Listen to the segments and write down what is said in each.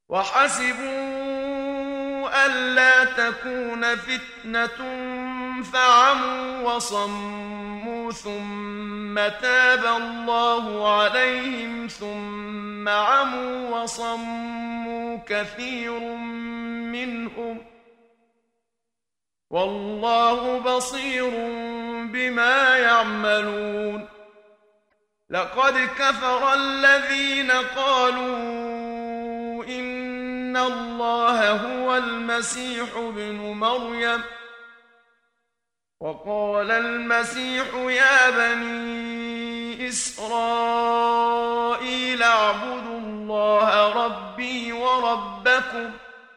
وحسبوا ألا تكون فتنة فعموا وصموا ثم تاب الله عليهم ثم عموا وصموا كثير منهم والله بصير بما يعملون. لقد كفر الذين قالوا إن الله هو المسيح ابن مريم وقال المسيح يا بني إسرائيل اعبدوا الله ربي وربكم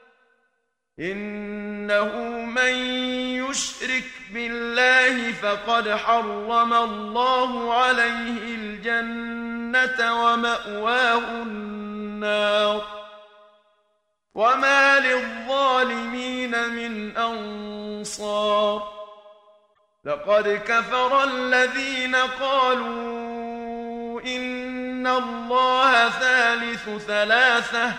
إنه من يشرك بالله فقد حرم الله عليه الجنة ومأواه النار وما للظالمين من أنصار. لقد كفر الذين قالوا إن الله ثالث ثلاثة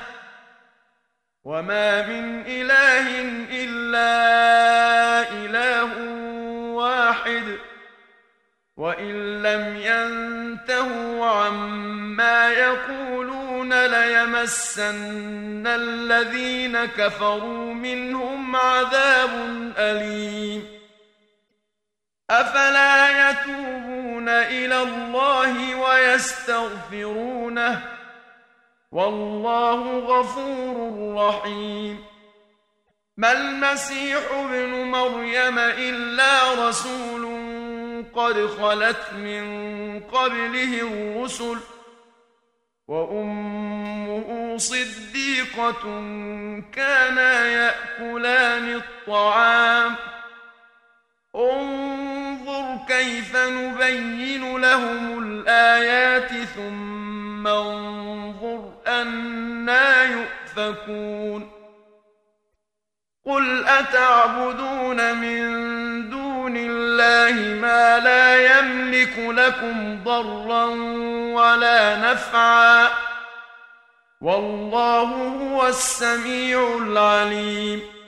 وما من إله إلا إله واحد وإن لم ينتهوا عما يقولون ليمسن الذين كفروا منهم عذاب أليم. أفلا يتوبون إلى الله ويستغفرونه والله غفور رحيم. ما المسيح ابن مريم إلا رسول قد خلت من قبله الرسل وأمه صديقة كانا يأكلان الطعام انظر كيف نبين لهم الآيات ثم انظر أنى يؤفكون. قل أتعبدون من دون الله ما لا يملك لكم ضرا ولا نفعا والله هو السميع العليم.